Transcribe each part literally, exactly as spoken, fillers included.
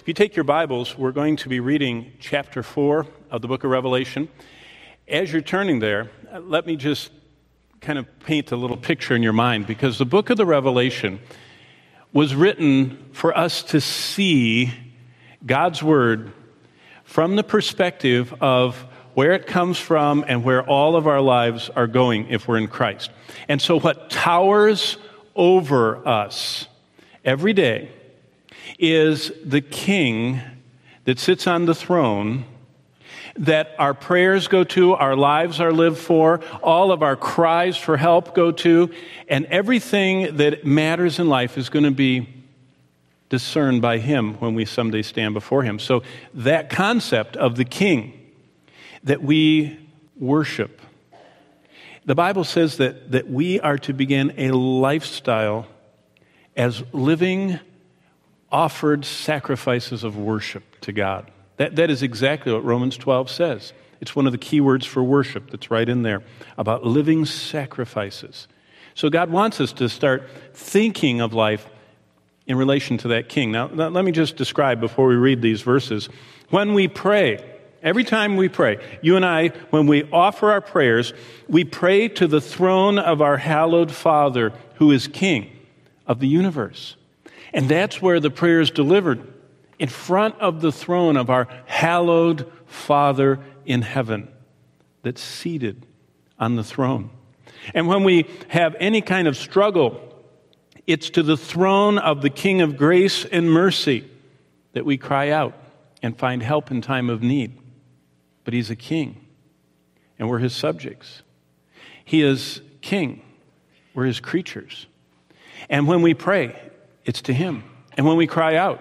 If you take your Bibles, we're going to be reading chapter four of the book of Revelation. As you're turning there, let me just kind of paint a little picture in your mind, because the book of the Revelation was written for us to see God's Word from the perspective of where it comes from and where all of our lives are going if we're in Christ. And so what towers over us every day is the King that sits on the throne, that our prayers go to, our lives are lived for, all of our cries for help go to, and everything that matters in life is going to be discerned by Him when we someday stand before Him. So that concept of the King that we worship, the Bible says that, that we are to begin a lifestyle as living offered sacrifices of worship to God. That, that is exactly what Romans twelve says. It's one of the key words for worship that's right in there, about living sacrifices. So God wants us to start thinking of life in relation to that King. Now, let me just describe before we read these verses. When we pray, every time we pray, you and I, when we offer our prayers, we pray to the throne of our hallowed Father, who is King of the universe. And that's where the prayer is delivered, in front of the throne of our hallowed Father in heaven that's seated on the throne. And when we have any kind of struggle, it's to the throne of the King of grace and mercy that we cry out and find help in time of need. But He's a King, and we're His subjects. He is King. We're His creatures. And when we pray, it's to Him. And when we cry out,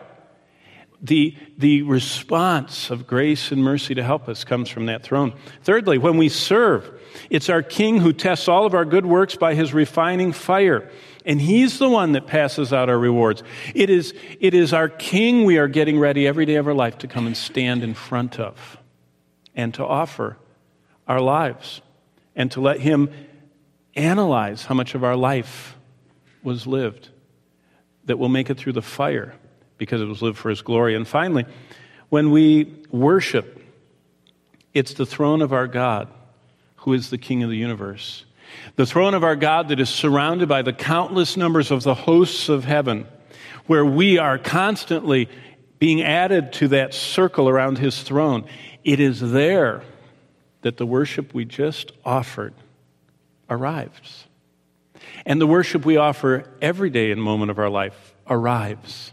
the, the response of grace and mercy to help us comes from that throne. Thirdly, when we serve, it's our King who tests all of our good works by His refining fire. And He's the one that passes out our rewards. It is, it is our King we are getting ready every day of our life to come and stand in front of, and to offer our lives, and to let Him analyze how much of our life was lived, that will make it through the fire because it was lived for His glory. And finally, when we worship, it's the throne of our God, who is the King of the universe. The throne of our God that is surrounded by the countless numbers of the hosts of heaven, where we are constantly being added to that circle around His throne. It is there that the worship we just offered arrives. And the worship we offer every day and moment of our life arrives.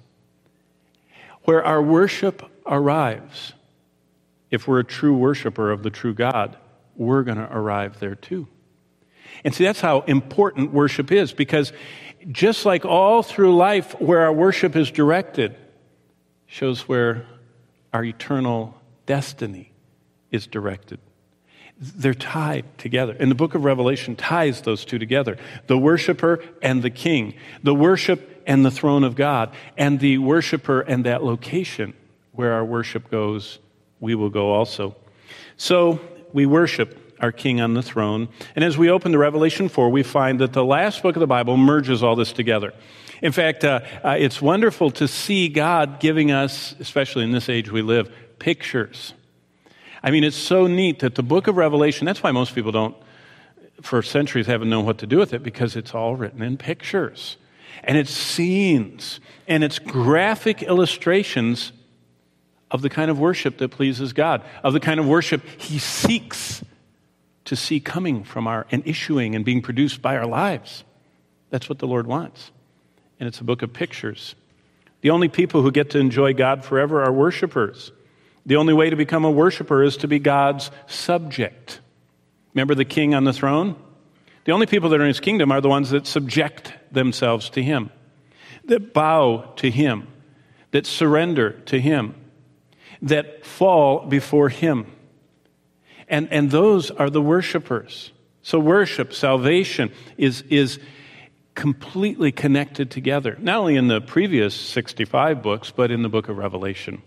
Where our worship arrives, if we're a true worshiper of the true God, we're going to arrive there too. And see, that's how important worship is, because just like all through life where our worship is directed shows where our eternal destiny is directed. They're tied together. And the book of Revelation ties those two together. The worshiper and the King. The worship and the throne of God. And the worshiper and that location where our worship goes, we will go also. So we worship our King on the throne. And as we open to Revelation four, we find that the last book of the Bible merges all this together. In fact, uh, uh, it's wonderful to see God giving us, especially in this age we live, pictures. I mean, it's so neat that the book of Revelation, that's why most people don't, for centuries, haven't known what to do with it, because it's all written in pictures. And it's scenes, and it's graphic illustrations of the kind of worship that pleases God, of the kind of worship He seeks to see coming from our, and issuing and being produced by our lives. That's what the Lord wants. And it's a book of pictures. The only people who get to enjoy God forever are worshipers. The only way to become a worshiper is to be God's subject. Remember the King on the throne? The only people that are in His kingdom are the ones that subject themselves to Him, that bow to Him, that surrender to Him, that fall before Him. And, and those are the worshipers. So worship, salvation, is, is completely connected together, not only in the previous sixty-five books, but in the book of Revelation.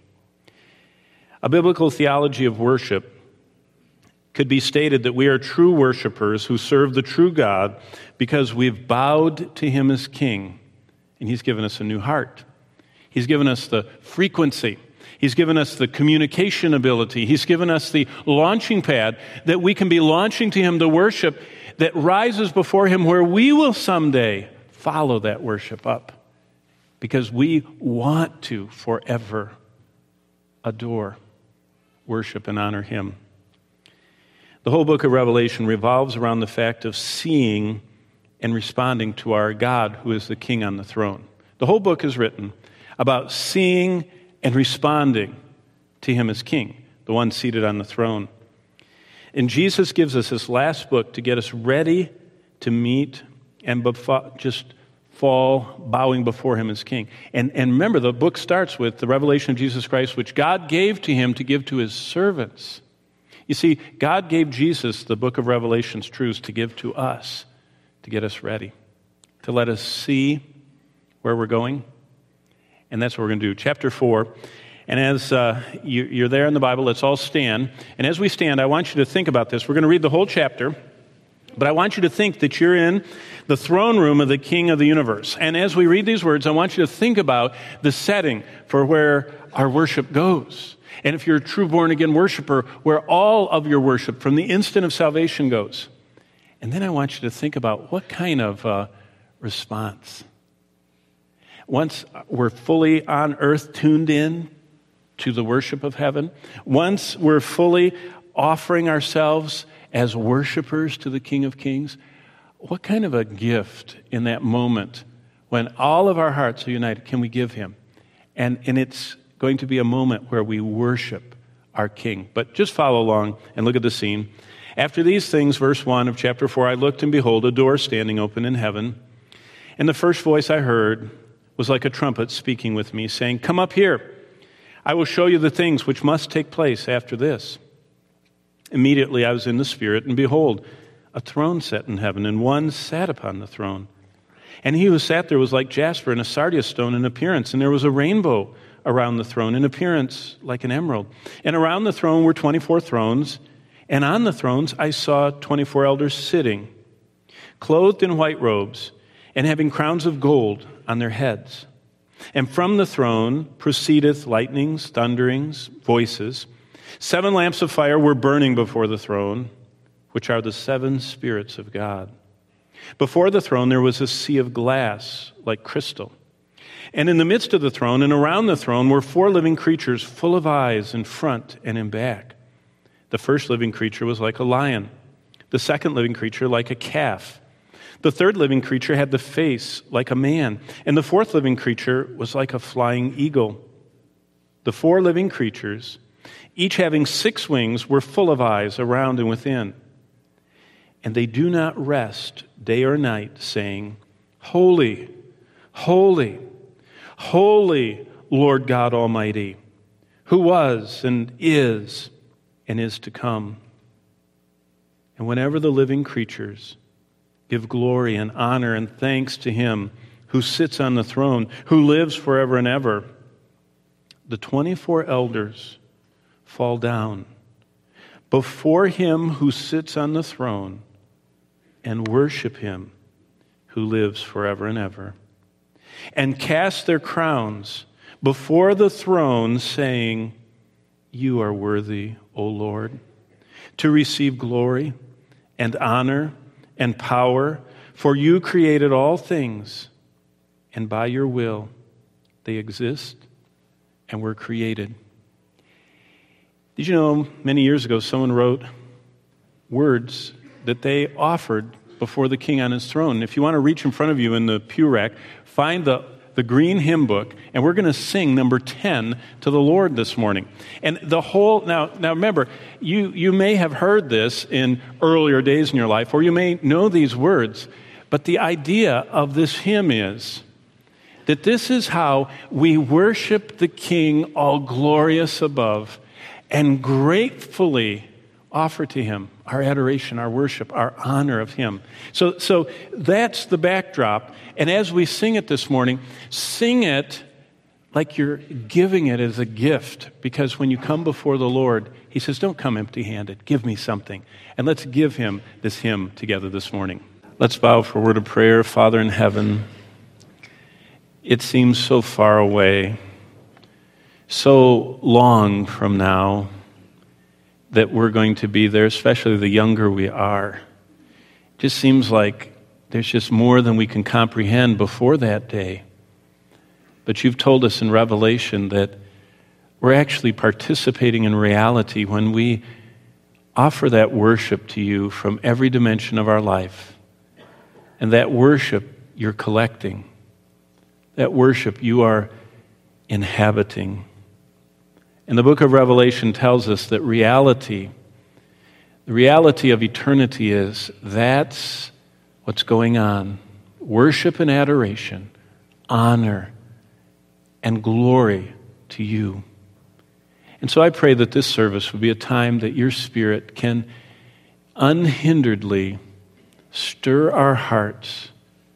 A biblical theology of worship could be stated that we are true worshipers who serve the true God because we've bowed to Him as King, and He's given us a new heart. He's given us the frequency He's given us the communication ability. He's given us the launching pad that we can be launching to Him the worship that rises before Him, where we will someday follow that worship up because we want to forever adore, worship, and honor Him. The whole book of Revelation revolves around the fact of seeing and responding to our God, who is the King on the throne. The whole book is written about seeing and responding to Him as King, the one seated on the throne. And Jesus gives us this last book to get us ready to meet and befo- just fall bowing before Him as King. And, and remember, the book starts with the revelation of Jesus Christ, which God gave to Him to give to His servants. You see, God gave Jesus the book of Revelation's truths to give to us, to get us ready, to let us see where we're going. And that's what we're going to do. Chapter four. And as uh, you, you're there in the Bible, let's all stand. And as we stand, I want you to think about this. We're going to read the whole chapter, but I want you to think that you're in the throne room of the King of the universe. And as we read these words, I want you to think about the setting for where our worship goes. And if you're a true born-again worshiper, where all of your worship from the instant of salvation goes. And then I want you to think about what kind of uh, response. Once we're fully on earth tuned in to the worship of heaven, once we're fully offering ourselves as worshipers to the King of Kings, what kind of a gift in that moment when all of our hearts are united can we give Him? And, and it's going to be a moment where we worship our King. But just follow along and look at the scene. After these things, verse one of chapter four, I looked and behold a door standing open in heaven. And the first voice I heard was like a trumpet speaking with me, saying, "Come up here. I will show you the things which must take place after this." Immediately I was in the Spirit, and behold, a throne set in heaven, and one sat upon the throne. And he who sat there was like jasper and a sardius stone in appearance, and there was a rainbow around the throne, in appearance like an emerald. And around the throne were twenty-four thrones, and on the thrones I saw twenty-four elders sitting, clothed in white robes, and having crowns of gold on their heads. And from the throne proceedeth lightnings, thunderings, voices. Seven lamps of fire were burning before the throne, which are the seven spirits of God. Before the throne there was a sea of glass like crystal. And in the midst of the throne and around the throne were four living creatures full of eyes in front and in back. The first living creature was like a lion, the second living creature like a calf. The third living creature had the face like a man, and the fourth living creature was like a flying eagle. The four living creatures, each having six wings, were full of eyes around and within. And they do not rest day or night, saying, "Holy, holy, holy, Lord God Almighty, who was and is and is to come." And whenever the living creatures give glory and honor and thanks to Him who sits on the throne, who lives forever and ever, the twenty-four elders fall down before Him who sits on the throne and worship Him who lives forever and ever, and cast their crowns before the throne, saying, "You are worthy, O Lord, to receive glory and honor and power, for you created all things, and by your will they exist and were created." Did you know many years ago someone wrote words that they offered before the King on His throne? If you want to reach in front of you in the pew rack, find the, the green hymn book, and we're going to sing number ten to the Lord this morning. And the whole, now, now remember, you, you may have heard this in earlier days in your life, or you may know these words, but the idea of this hymn is that this is how we worship the King all glorious above and gratefully offer to Him our adoration, our worship, our honor of Him. So, so that's the backdrop. And as we sing it this morning, sing it like you're giving it as a gift. Because when you come before the Lord, He says, "Don't come empty-handed. Give me something." And let's give Him this hymn together this morning. Let's bow for a word of prayer. Father in heaven, it seems so far away so long from now that we're going to be there, especially the younger we are. It just seems like there's just more than we can comprehend before that day. But you've told us in Revelation that we're actually participating in reality when we offer that worship to you from every dimension of our life. And that worship you're collecting. That worship you are inhabiting. And the book of Revelation tells us that reality, the reality of eternity is that's what's going on. Worship and adoration, honor and glory to you. And so I pray that this service will be a time that your Spirit can unhinderedly stir our hearts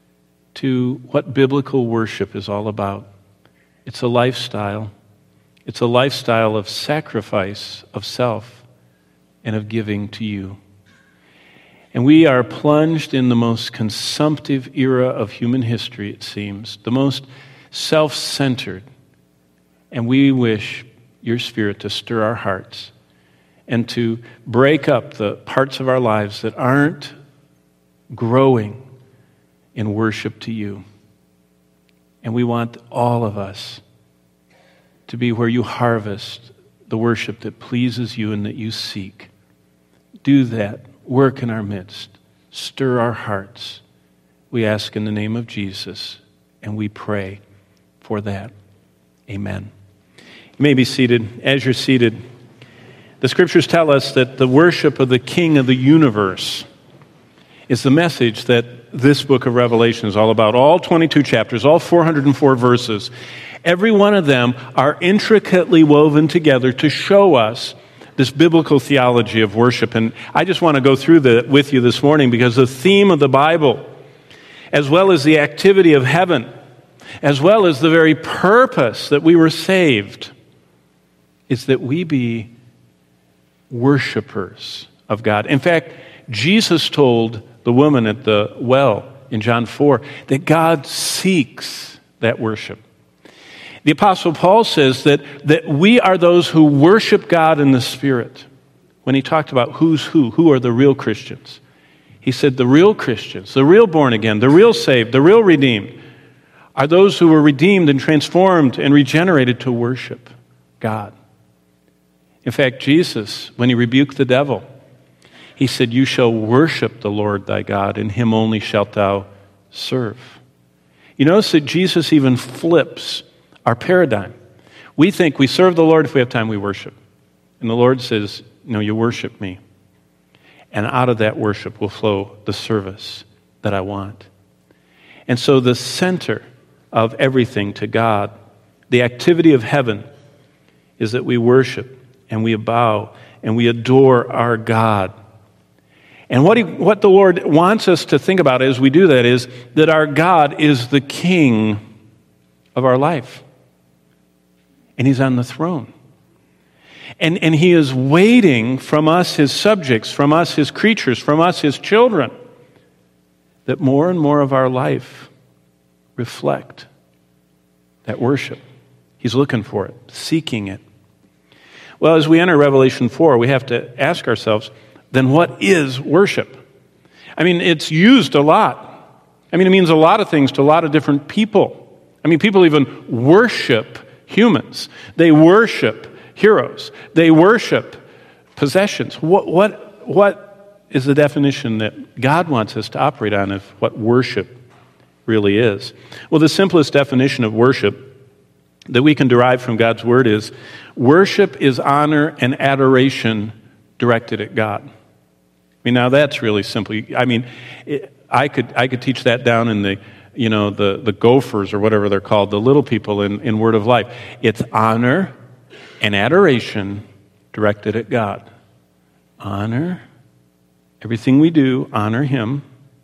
to what biblical worship is all about. It's a lifestyle. It's a lifestyle of sacrifice of self and of giving to you. And we are plunged in the most consumptive era of human history, it seems, the most self-centered. And we wish your Spirit to stir our hearts and to break up the parts of our lives that aren't growing in worship to you. And we want all of us to be where you harvest the worship that pleases you and that you seek. Do that. Work in our midst. Stir our hearts. We ask in the name of Jesus, and we pray for that. Amen. You may be seated. As you're seated, the Scriptures tell us that the worship of the King of the universe is the message that this book of Revelation is all about. All twenty-two chapters, all four hundred four verses, every one of them are intricately woven together to show us this biblical theology of worship. And I just want to go through that with you this morning because the theme of the Bible, as well as the activity of heaven, as well as the very purpose that we were saved, is that we be worshipers of God. In fact, Jesus told the woman at the well in John four that God seeks that worship. The Apostle Paul says that, that we are those who worship God in the Spirit. When he talked about who's who, who are the real Christians, he said the real Christians, the real born again, the real saved, the real redeemed, are those who were redeemed and transformed and regenerated to worship God. In fact, Jesus, when he rebuked the devil, he said, "You shall worship the Lord thy God, and him only shalt thou serve." You notice that Jesus even flips our paradigm. We think we serve the Lord if we have time, we worship. And the Lord says, no, you worship me. And out of that worship will flow the service that I want. And so the center of everything to God, the activity of heaven, is that we worship and we bow and we adore our God. And what, he, what the Lord wants us to think about as we do that is that our God is the King of our life. And he's on the throne. And, and he is waiting from us, his subjects, from us, his creatures, from us, his children, that more and more of our life reflect that worship. He's looking for it, seeking it. Well, as we enter Revelation four, we have to ask ourselves, then what is worship? I mean, it's used a lot. I mean, it means a lot of things to a lot of different people. I mean, people even worship humans. They worship heroes. They worship possessions. What, what, what is the definition that God wants us to operate on of what worship really is? Well, the simplest definition of worship that we can derive from God's word is worship is honor and adoration directed at God. I mean, now that's really simple. I mean, it, I could I could teach that down in the you know, the, the gophers or whatever they're called, the little people in, in Word of Life. It's honor and adoration directed at God. Honor, everything we do, honor him.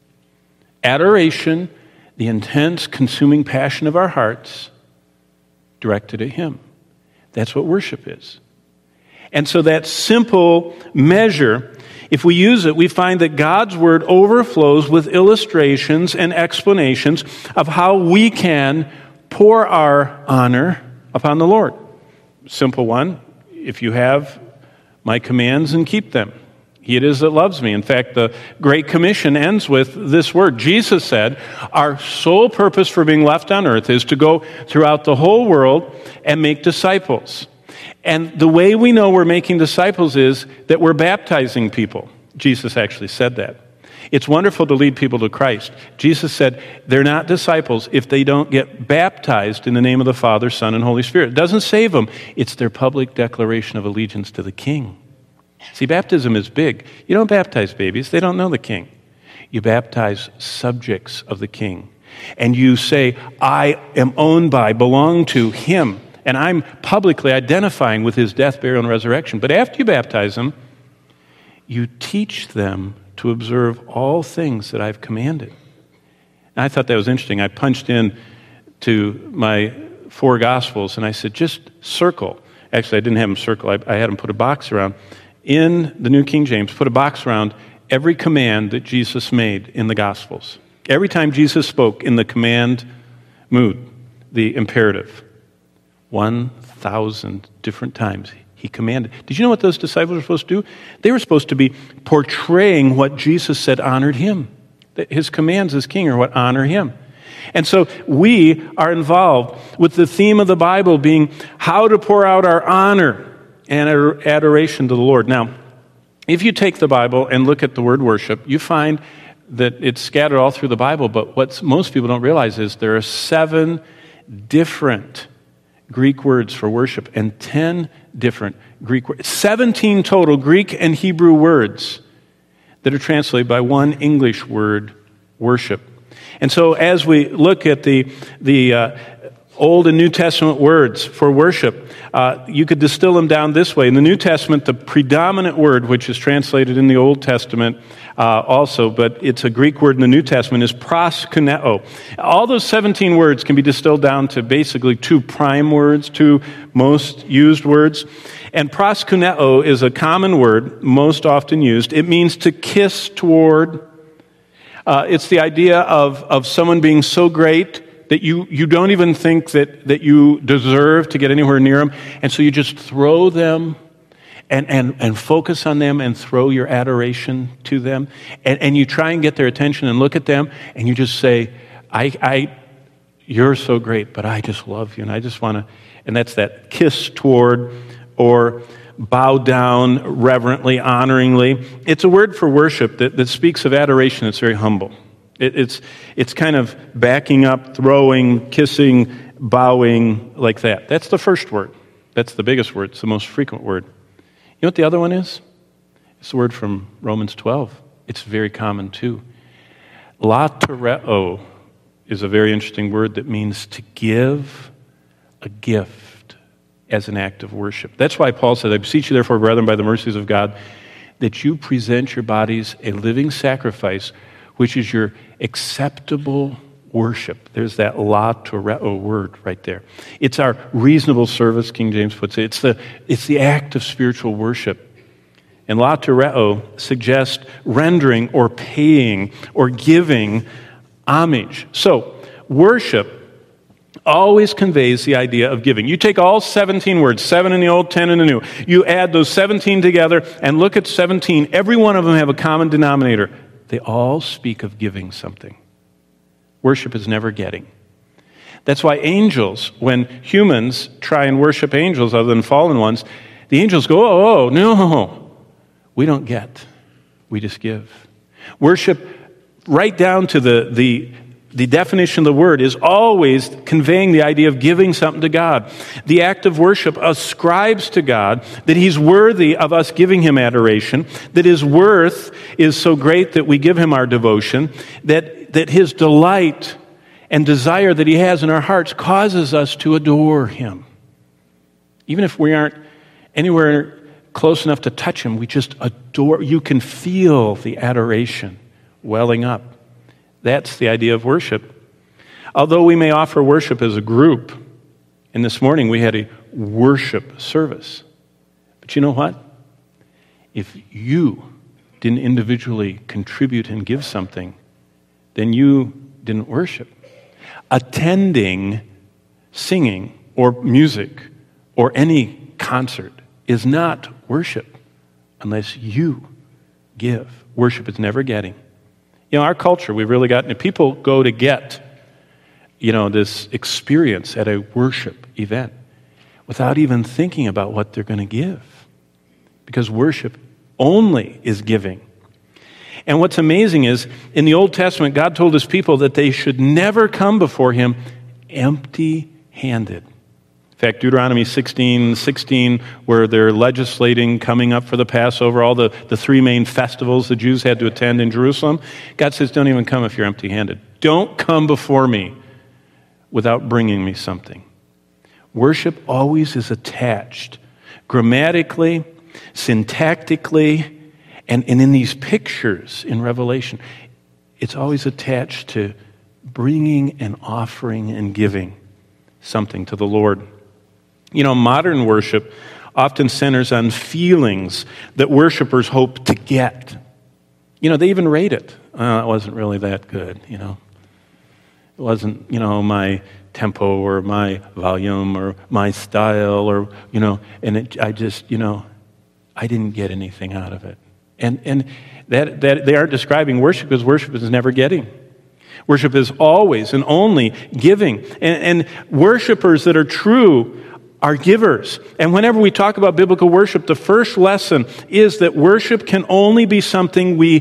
Adoration, the intense, consuming passion of our hearts, directed at him. That's what worship is. And so that simple measure, if we use it, we find that God's word overflows with illustrations and explanations of how we can pour our honor upon the Lord. simple one. If you have my commands and keep them, he it is that loves me. In fact, the Great Commission ends with this word. Jesus said, our sole purpose for being left on earth is to go throughout the whole world and make disciples. And the way we know we're making disciples is that we're baptizing people. Jesus actually said that. It's wonderful to lead people to Christ. Jesus said they're not disciples if they don't get baptized in the name of the Father, Son, and Holy Spirit. It doesn't save them. It's their public declaration of allegiance to the King. See, baptism is big. You don't baptize babies. They don't know the King. You baptize subjects of the King. And you say, I am owned by, belong to him. And I'm publicly identifying with his death, burial, and resurrection. But after you baptize them, you teach them to observe all things that I've commanded. And I thought that was interesting. I punched in to my four Gospels, and I said, just circle. Actually, I didn't have them circle. I, I had them put a box around. In the New King James, put a box around every command that Jesus made in the Gospels. Every time Jesus spoke in the command mood, the imperative, one thousand different times he commanded. Did you know what those disciples were supposed to do? They were supposed to be portraying what Jesus said honored him. His commands as king are what honor him. And so we are involved with the theme of the Bible being how to pour out our honor and adoration to the Lord. Now, if you take the Bible and look at the word worship, you find that it's scattered all through the Bible, but what most people don't realize is there are seven different Greek words for worship and ten different Greek words, seventeen total Greek and Hebrew words that are translated by one English word, worship. And so as we look at the, the uh, Old and New Testament words for worship, uh, you could distill them down this way. In the New Testament, the predominant word, which is translated in the Old Testament uh, also, but it's a Greek word in the New Testament, is proskuneo. All those seventeen words can be distilled down to basically two prime words, two most used words. And proskuneo is a common word, most often used. It means to kiss toward. Uh, it's the idea of, of someone being so great that you, you don't even think that, that you deserve to get anywhere near them. And so you just throw them and, and, and focus on them and throw your adoration to them. And, and you try and get their attention and look at them and you just say, I, I, you're so great, but I just love you. And I just want to, and that's that kiss toward or bow down reverently, honoringly. It's a word for worship that, that speaks of adoration that's very humble. It, it's it's kind of backing up, throwing, kissing, bowing, like that. That's the first word. That's the biggest word. It's the most frequent word. You know what the other one is? It's the word from Romans twelve. It's very common too. Latereo is a very interesting word that means to give a gift as an act of worship. That's why Paul said, I beseech you therefore, brethren, by the mercies of God, that you present your bodies a living sacrifice, which is your acceptable worship. There's that latereo word right there. It's our reasonable service, King James puts it. It's the, it's the act of spiritual worship. And latereo suggests rendering or paying or giving homage. So, worship always conveys the idea of giving. You take all seventeen words, seven in the Old, ten in the New. You add those seventeen together and look at seventeen. Every one of them have a common denominator. They all speak of giving something. Worship is never getting. That's why angels, when humans try and worship angels other than fallen ones, the angels go, oh, oh, no. We don't get. We just give. Worship, right down to the, the, the definition of the word, is always conveying the idea of giving something to God. The act of worship ascribes to God that he's worthy of us giving him adoration, that his worth is so great that we give him our devotion, that, that his delight and desire that he has in our hearts causes us to adore him. Even if we aren't anywhere close enough to touch him, we just adore. You can feel the adoration welling up. That's the idea of worship. Although we may offer worship as a group, and this morning we had a worship service. But you know what? If you didn't individually contribute and give something, then you didn't worship. Attending, singing, or music, or any concert is not worship unless you give. Worship is never getting. You know, our culture, we've really gotten it. People go to get, you know, this experience at a worship event without even thinking about what they're going to give. Because worship only is giving. And what's amazing is, in the Old Testament, God told his people that they should never come before him empty-handed. In fact, Deuteronomy sixteen sixteen, where they're legislating coming up for the Passover, all the, the three main festivals the Jews had to attend in Jerusalem, God says, don't even come if you're empty-handed. Don't come before me without bringing me something. Worship always is attached grammatically, syntactically, and, and in these pictures in Revelation, it's always attached to bringing and offering and giving something to the Lord. You know, modern worship often centers on feelings that worshipers hope to get. You know, they even rate it. Uh, it wasn't really that good, you know. It wasn't, you know, my tempo or my volume or my style or, you know, and it, I just, you know, I didn't get anything out of it. And and that, that they aren't describing worship, because worship is never getting. Worship is always and only giving. And, and worshipers that are true are givers. And whenever we talk about biblical worship, the first lesson is that worship can only be something we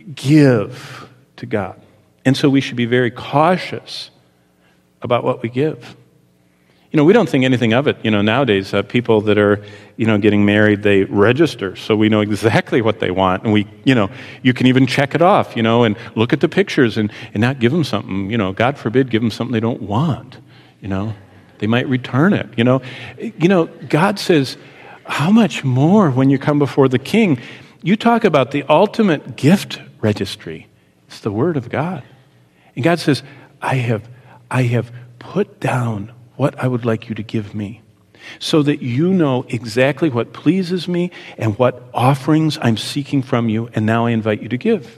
give to God. And so we should be very cautious about what we give. You know, we don't think anything of it. You know, nowadays, uh, people that are, you know, getting married, they register, so we know exactly what they want. And we, you know, you can even check it off, you know, and look at the pictures and, and not give them something, you know, God forbid, give them something they don't want, you know. They might return it, you know. You know, God says, how much more when you come before the King? You talk about the ultimate gift registry. It's the Word of God. And God says, I have, I have put down what I would like you to give me, so that you know exactly what pleases me and what offerings I'm seeking from you, and now I invite you to give.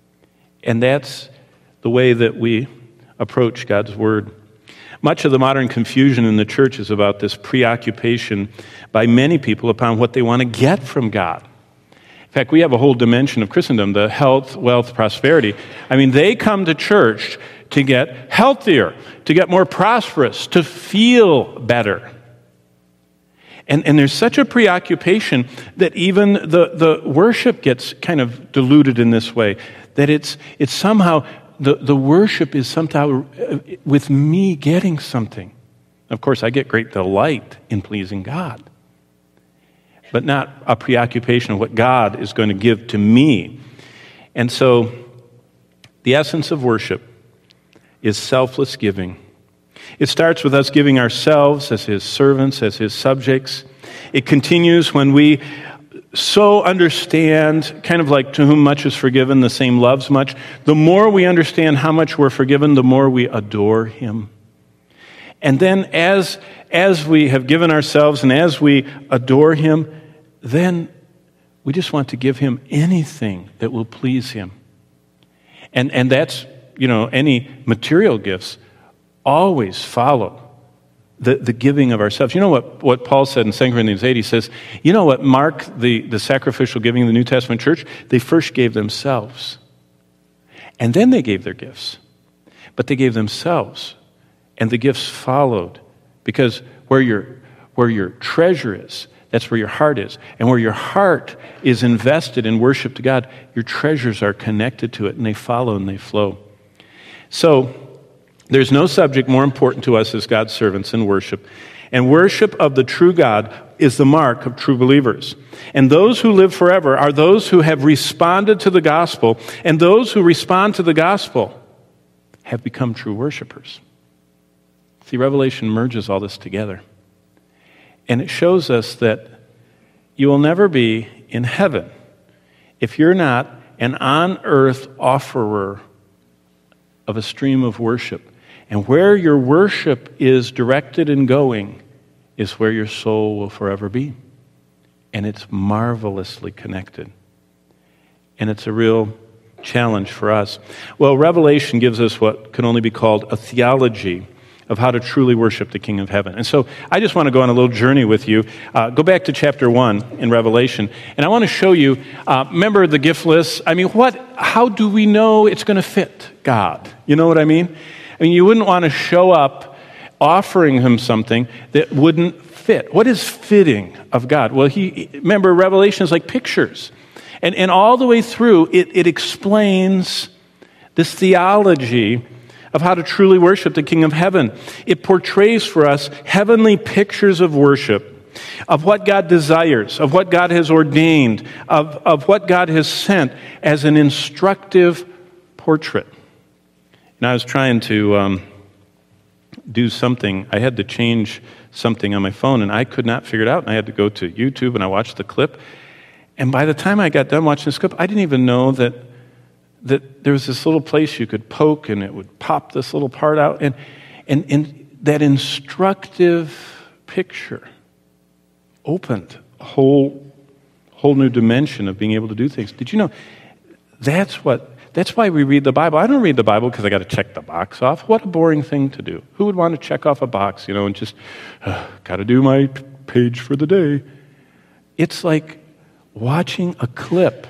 And that's the way that we approach God's Word. Much of the modern confusion in the church is about this preoccupation by many people upon what they want to get from God. In fact, we have a whole dimension of Christendom, the health, wealth, prosperity. I mean, they come to church to get healthier, to get more prosperous, to feel better. And, and there's such a preoccupation that even the, the worship gets kind of diluted in this way, that it's it's somehow, the, the worship is somehow with me getting something. Of course, I get great delight in pleasing God, but not a preoccupation of what God is going to give to me. And so the essence of worship is selfless giving. It starts with us giving ourselves as his servants, as his subjects. It continues when we so understand, kind of like to whom much is forgiven, the same loves much. The more we understand how much we're forgiven, the more we adore him. And then as, as we have given ourselves and as we adore him, then we just want to give him anything that will please him. And, and that's, you know, any material gifts always follow the, the giving of ourselves. You know what, what Paul said in Second Corinthians eight? He says, you know what marked the, the sacrificial giving of the New Testament church? They first gave themselves. And then they gave their gifts. But they gave themselves. And the gifts followed. Because where your, where your treasure is, that's where your heart is. And where your heart is invested in worship to God, your treasures are connected to it, and they follow and they flow. So, there's no subject more important to us as God's servants than worship. And worship of the true God is the mark of true believers. And those who live forever are those who have responded to the gospel, and those who respond to the gospel have become true worshipers. See, Revelation merges all this together. And it shows us that you will never be in heaven if you're not an on-earth offerer of a stream of worship. And where your worship is directed and going is where your soul will forever be. And it's marvelously connected. And it's a real challenge for us. Well, Revelation gives us what can only be called a theology of how to truly worship the King of Heaven. And so I just want to go on a little journey with you. Uh, go back to chapter one in Revelation, and I want to show you, uh, remember the gift list? I mean, what? How do we know it's going to fit God? You know what I mean? I mean, you wouldn't want to show up offering him something that wouldn't fit. What is fitting of God? Well, he remember, Revelation is like pictures. And, and all the way through, it, it explains this theology of how to truly worship the King of Heaven. It portrays for us heavenly pictures of worship, of what God desires, of what God has ordained, of, of what God has sent as an instructive portrait. And I was trying to um, do something. I had to change something on my phone, and I could not figure it out. And I had to go to YouTube, and I watched the clip. And by the time I got done watching this clip, I didn't even know that that there was this little place you could poke, and it would pop this little part out. And, and, and that instructive picture opened a whole, whole new dimension of being able to do things. Did you know that's what... That's why we read the Bible. I don't read the Bible because I got to check the box off. What a boring thing to do. Who would want to check off a box, you know, and just, uh, got to do my page for the day. It's like watching a clip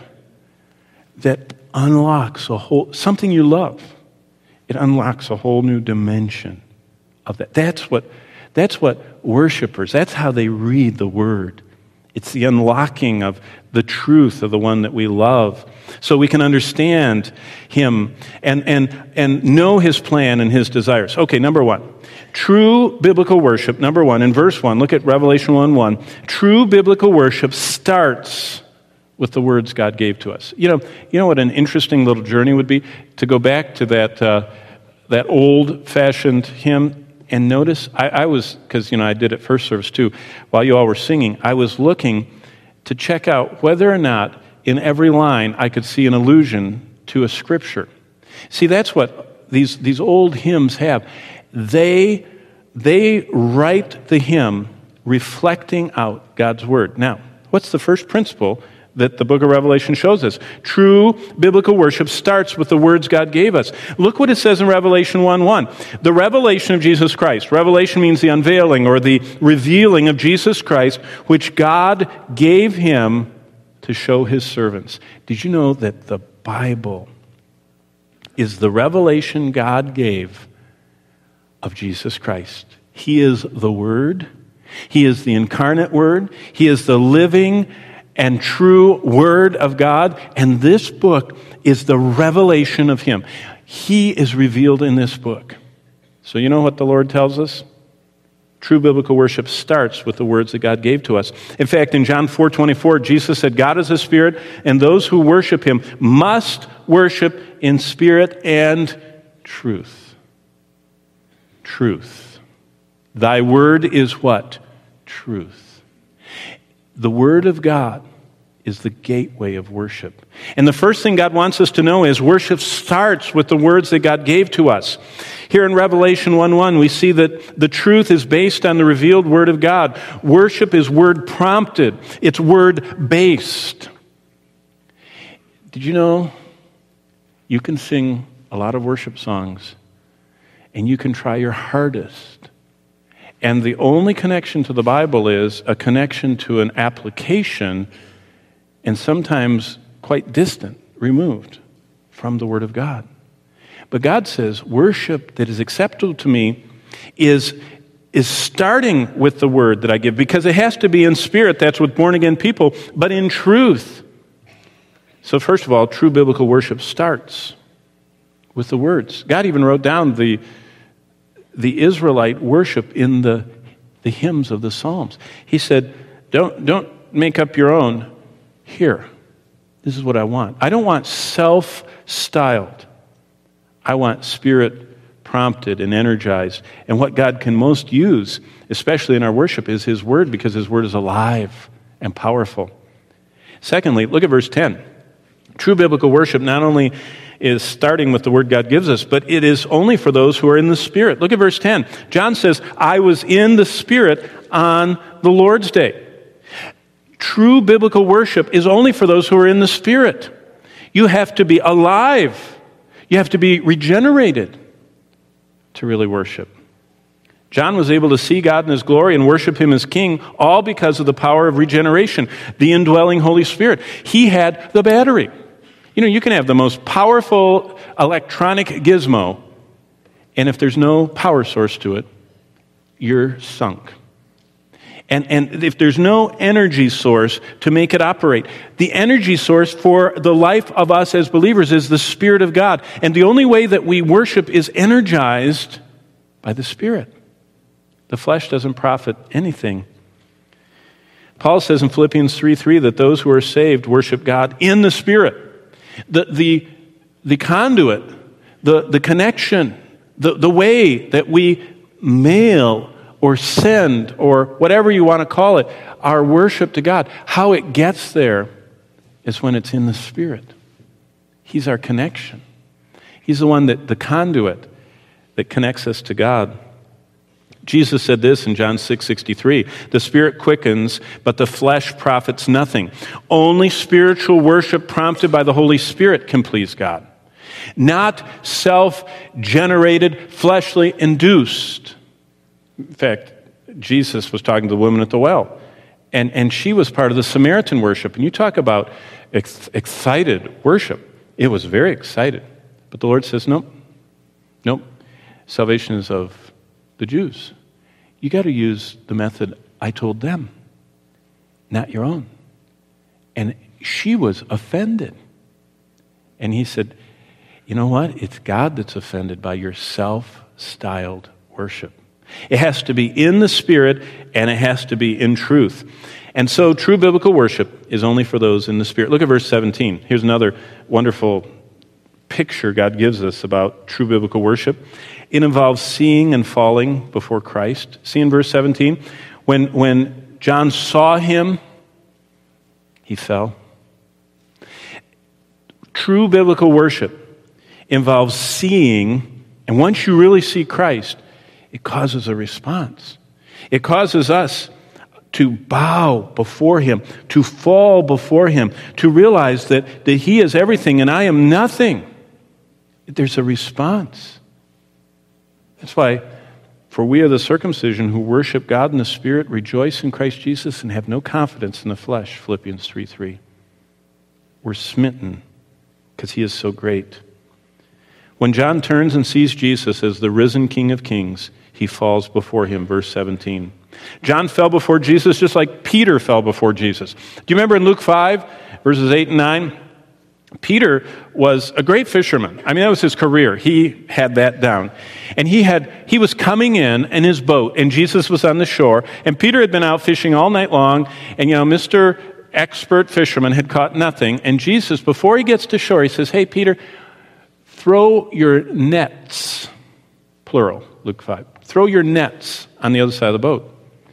that unlocks a whole, something you love. It unlocks a whole new dimension of that. That's what, that's what worshipers, that's how they read the Word. It's the unlocking of the truth of the one that we love, so we can understand him and, and, and know his plan and his desires. Okay, number one, true biblical worship, number one, in verse one, look at Revelation one one. True biblical worship starts with the words God gave to us. You know, you know what an interesting little journey would be? To go back to that, uh, that old-fashioned hymn. And notice, I, I was, because, you know, I did it first service too, while you all were singing, I was looking to check out whether or not in every line I could see an allusion to a scripture. See, that's what these, these old hymns have. They, they write the hymn reflecting out God's Word. Now, what's the first principle that the book of Revelation shows us? True biblical worship starts with the words God gave us. Look what it says in Revelation one one. The revelation of Jesus Christ. Revelation means the unveiling or the revealing of Jesus Christ, which God gave him to show his servants. Did you know that the Bible is the revelation God gave of Jesus Christ? He is the Word. He is the incarnate Word. He is the living and true Word of God, and this book is the revelation of him. He is revealed in this book. So you know what the Lord tells us? True biblical worship starts with the words that God gave to us. In fact, in John four twenty-four, Jesus said, God is a spirit, and those who worship him must worship in spirit and truth. Truth. Thy word is what? Truth. The Word of God is the gateway of worship. And the first thing God wants us to know is worship starts with the words that God gave to us. Here in Revelation one one, we see that the truth is based on the revealed Word of God. Worship is word-prompted. It's word-based. Did you know you can sing a lot of worship songs and you can try your hardest, and the only connection to the Bible is a connection to an application, and sometimes quite distant, removed from the Word of God. But God says, worship that is acceptable to me is, is starting with the Word that I give, because it has to be in spirit, that's with born-again people, but in truth. So first of all, true biblical worship starts with the words. God even wrote down the the Israelite worship in the, the hymns of the Psalms. He said, don't, don't make up your own. Here, this is what I want. I don't want self-styled. I want spirit-prompted and energized. And what God can most use, especially in our worship, is his Word, because his Word is alive and powerful. Secondly, look at verse ten. True biblical worship not only is starting with the word God gives us, but it is only for those who are in the Spirit. Look at verse ten. John says, I was in the Spirit on the Lord's day. True biblical worship is only for those who are in the Spirit. You have to be alive. You have to be regenerated to really worship. John was able to see God in his glory and worship him as king, all because of the power of regeneration, the indwelling Holy Spirit. He had the battery. You know, you can have the most powerful electronic gizmo, and if there's no power source to it, you're sunk. And, and if there's no energy source to make it operate, the energy source for the life of us as believers is the Spirit of God. And the only way that we worship is energized by the Spirit. The flesh doesn't profit anything. Paul says in Philippians three three that those who are saved worship God in the Spirit. The, the, the conduit, the, the connection, the, the way that we mail or send or whatever you want to call it, our worship to God, how it gets there is when it's in the Spirit. He's our connection. He's the one that, the conduit that connects us to God. Jesus said this in John six sixty-three, the Spirit quickens, but the flesh profits nothing. Only spiritual worship prompted by the Holy Spirit can please God. Not self-generated, fleshly induced. In fact, Jesus was talking to the woman at the well, and, and she was part of the Samaritan worship. And you talk about ex- excited worship. It was very excited. But the Lord says, nope, nope. Salvation is of the Jews. You got to use the method I told them, not your own. And she was offended. And he said, you know what? It's God that's offended by your self-styled worship. It has to be in the Spirit, and it has to be in truth. And so true biblical worship is only for those in the Spirit. Look at verse seventeen. Here's another wonderful picture God gives us about true biblical worship. It involves seeing and falling before Christ. See in verse seventeen, when, when John saw him, he fell. True biblical worship involves seeing, and once you really see Christ, it causes a response. It causes us to bow before him, to fall before him, to realize that, that he is everything and I am nothing. There's a response. That's why, for we are the circumcision who worship God in the Spirit, rejoice in Christ Jesus, and have no confidence in the flesh, Philippians three three. We're smitten because he is so great. When John turns and sees Jesus as the risen King of Kings, he falls before him, verse seventeen. John fell before Jesus just like Peter fell before Jesus. Do you remember in Luke five, verses eight and nine? Peter was a great fisherman. I mean, that was his career. He had that down. And he had he was coming in in his boat, and Jesus was on the shore, and Peter had been out fishing all night long, and, you know, Mister Expert Fisherman had caught nothing, and Jesus, before he gets to shore, he says, hey, Peter, throw your nets, plural, Luke five, throw your nets on the other side of the boat.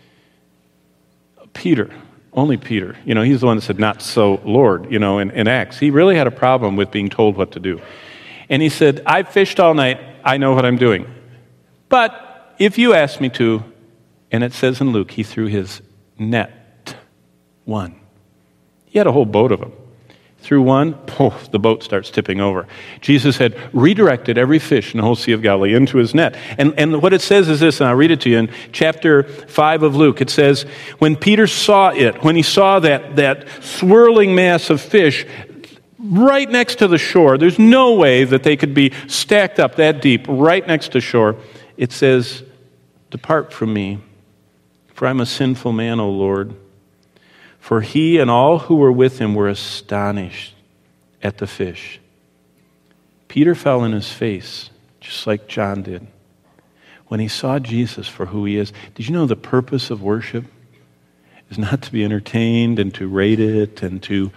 Peter, only Peter, you know, he's the one that said, not so, Lord, you know, in, in Acts. He really had a problem with being told what to do. And he said, I've fished all night, I know what I'm doing. But if you ask me to, and it says in Luke, he threw his net, one. He had a whole boat of them. Through one, poof, the boat starts tipping over. Jesus had redirected every fish in the whole Sea of Galilee into his net. And, and what it says is this, and I'll read it to you in chapter five of Luke. It says, when Peter saw it, when he saw that, that swirling mass of fish right next to the shore, there's no way that they could be stacked up that deep right next to shore. It says, depart from me, for I'm a sinful man, O Lord. For he and all who were with him were astonished at the fish. Peter fell on his face, just like John did, when he saw Jesus for who he is. Did you know the purpose of worship is not to be entertained and to rate it and to...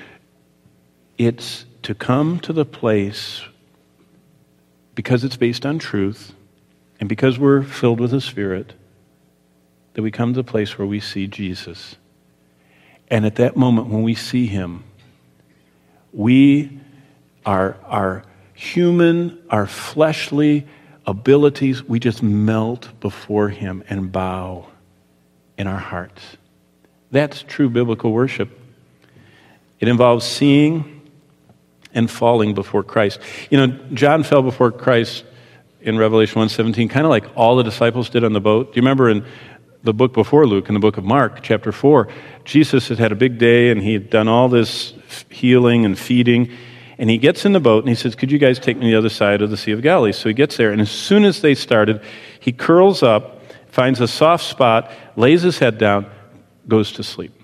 It's to come to the place, because it's based on truth and because we're filled with the Spirit, that we come to the place where we see Jesus. And at that moment when we see him, we, our, our human, our fleshly abilities, we just melt before him and bow in our hearts. That's true biblical worship. It involves seeing and falling before Christ. You know, John fell before Christ in Revelation one seventeen, kind of like all the disciples did on the boat. Do you remember in the book before Luke, in the book of Mark, chapter four, Jesus had had a big day and he had done all this healing and feeding, and he gets in the boat and he says, could you guys take me to the other side of the Sea of Galilee? So he gets there, and as soon as they started, he curls up, finds a soft spot, lays his head down, goes to sleep.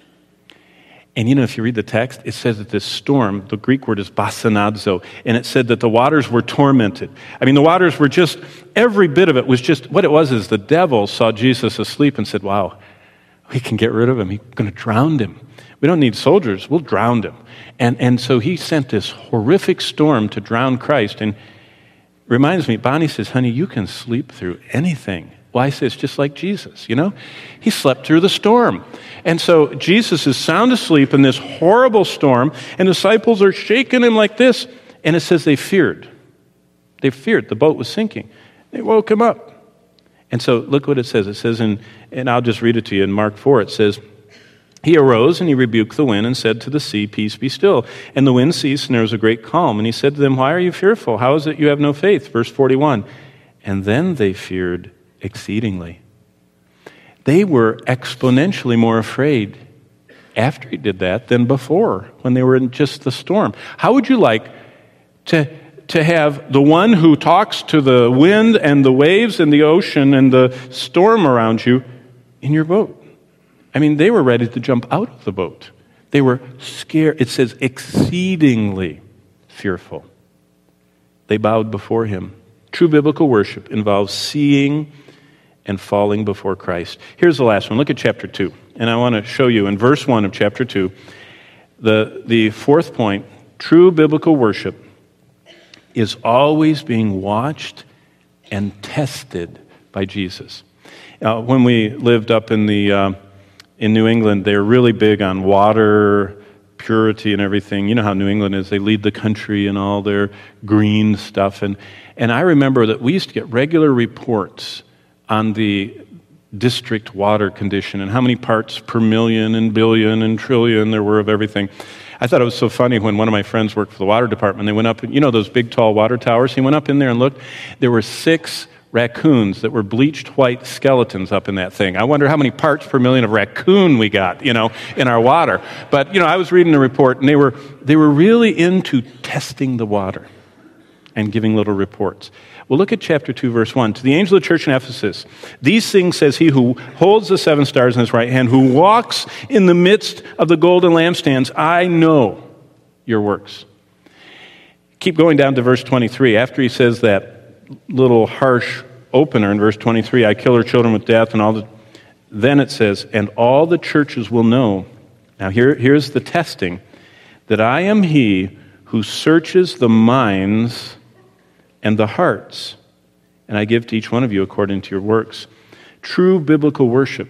And you know, if you read the text, it says that this storm, the Greek word is basanadzo, and it said that the waters were tormented. I mean, the waters were just, every bit of it was just, what it was is the devil saw Jesus asleep and said, wow, we can get rid of him. He's going to drown him. We don't need soldiers. We'll drown him. And, and so he sent this horrific storm to drown Christ. And reminds me, Bonnie says, honey, you can sleep through anything. Well, I say it's just like Jesus, you know? He slept through the storm. And so Jesus is sound asleep in this horrible storm, and the disciples are shaking him like this, and it says they feared. They feared. The boat was sinking. They woke him up. And so look what it says. It says, in, and I'll just read it to you in Mark four, it says, he arose and he rebuked the wind and said to the sea, peace, be still. And the wind ceased and there was a great calm. And he said to them, why are you fearful? How is it you have no faith? Verse forty-one, and then they feared exceedingly. They were exponentially more afraid after he did that than before, when they were in just the storm. How would you like to, to have the one who talks to the wind and the waves and the ocean and the storm around you in your boat? I mean, they were ready to jump out of the boat. They were scared. It says exceedingly fearful. They bowed before him. True biblical worship involves seeing and falling before Christ. Here's the last one. Look at chapter two. And I want to show you in verse one of chapter two, the, the fourth point, true biblical worship is always being watched and tested by Jesus. Uh, when we lived up in the uh, in New England, they're really big on water purity and everything. You know how New England is. They lead the country in all their green stuff. And, and I remember that we used to get regular reports on the district water condition and how many parts per million and billion and trillion there were of everything. I thought it was so funny when one of my friends worked for the water department. They went up, you know those big tall water towers? He went up in there and looked. There were six raccoons that were bleached white skeletons up in that thing. I wonder how many parts per million of raccoon we got, you know, in our water. But, you know, I was reading the report, and they were they were really into testing the water and giving little reports. Well, look at chapter two, verse one. To the angel of the church in Ephesus, these things says he who holds the seven stars in his right hand, who walks in the midst of the golden lampstands, I know your works. Keep going down to verse twenty-three. After he says that little harsh opener in verse twenty-three, I kill her children with death, and all the, then it says, and all the churches will know, now here, here's the testing, that I am he who searches the minds and the hearts, and I give to each one of you according to your works. True biblical worship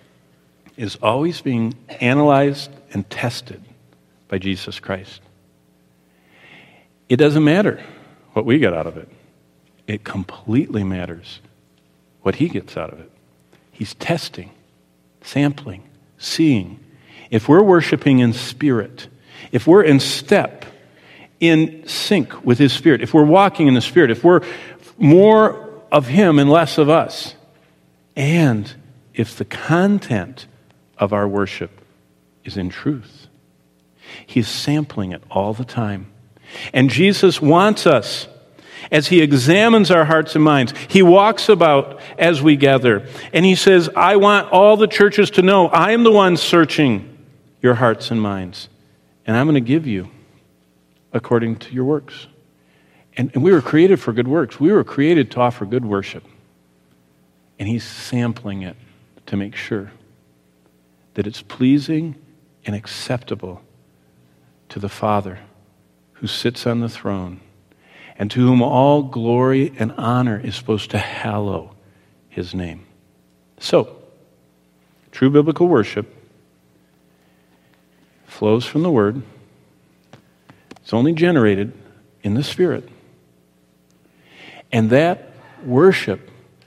is always being analyzed and tested by Jesus Christ. It doesn't matter what we get out of it. It completely matters what he gets out of it. He's testing, sampling, seeing. If we're worshiping in spirit, if we're in step, in sync with his spirit, if we're walking in the spirit, if we're more of him and less of us, and if the content of our worship is in truth, he's sampling it all the time. And Jesus wants us, as he examines our hearts and minds, he walks about as we gather, and he says, I want all the churches to know I am the one searching your hearts and minds, and I'm going to give you according to your works. And, and we were created for good works. We were created to offer good worship. And he's sampling it to make sure that it's pleasing and acceptable to the Father who sits on the throne, and to whom all glory and honor is supposed to hallow his name. So, true biblical worship flows from the Word. It's only generated in the Spirit. And that worship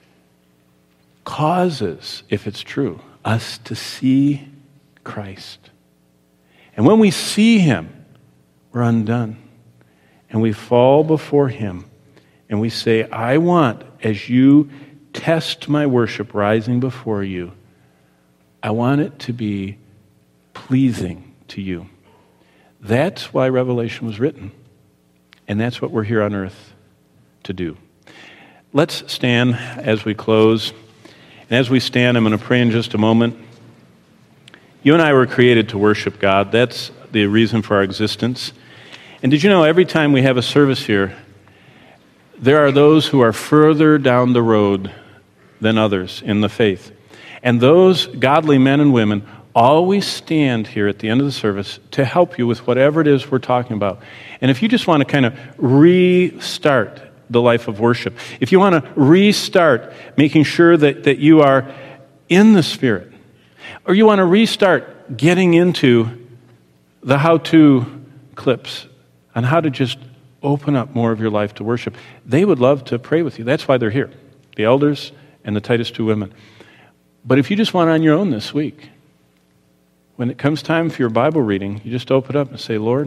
causes, if it's true, us to see Christ. And when we see him, we're undone. And we fall before him And we say, I want, as you test my worship rising before you, I want it to be pleasing to you. That's why Revelation was written. And that's what we're here on earth to do. Let's stand as we close. And as we stand, I'm going to pray in just a moment. You and I were created to worship God. That's the reason for our existence. And did you know every time we have a service here, there are those who are further down the road than others in the faith. And those godly men and women always stand here at the end of the service to help you with whatever it is we're talking about. And if you just want to kind of restart the life of worship, if you want to restart making sure that, that you are in the Spirit, or you want to restart getting into the how-to clips on how to just open up more of your life to worship, they would love to pray with you. That's why they're here, the elders and the Titus two women. But if you just want on your own this week, when it comes time for your Bible reading, you just open up and say, Lord,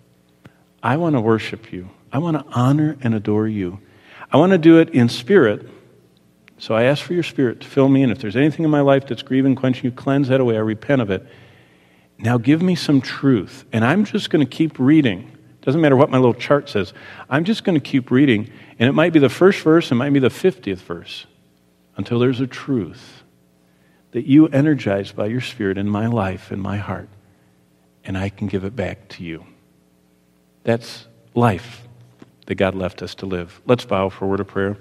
I want to worship you. I want to honor and adore you. I want to do it in spirit. So I ask for your Spirit to fill me in. If there's anything in my life that's grieving, quenching, you cleanse that away. I repent of it. Now give me some truth. And I'm just going to keep reading. Doesn't matter what my little chart says. I'm just going to keep reading. And it might be the first verse, it might be the fiftieth verse, until there's a truth that you energize by your Spirit in my life, in my heart, and I can give it back to you. That's life that God left us to live. Let's bow for a word of prayer.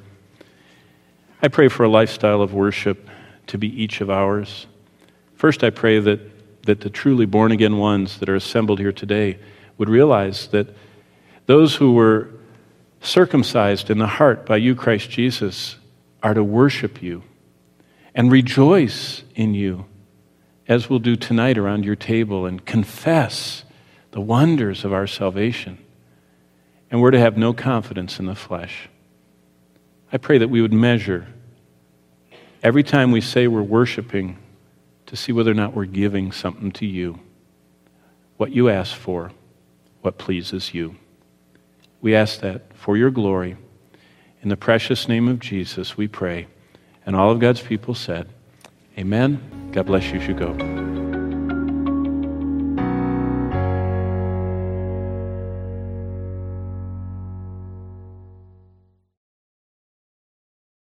I pray for a lifestyle of worship to be each of ours. First, I pray that, that the truly born-again ones that are assembled here today would realize that those who were circumcised in the heart by you, Christ Jesus, are to worship you and rejoice in you, as we'll do tonight around your table, and confess the wonders of our salvation. And we're to have no confidence in the flesh. I pray that we would measure every time we say we're worshiping to see whether or not we're giving something to you, what you ask for, what pleases you. We ask that for your glory. In the precious name of Jesus, we pray. And all of God's people said, amen. God bless you as you go.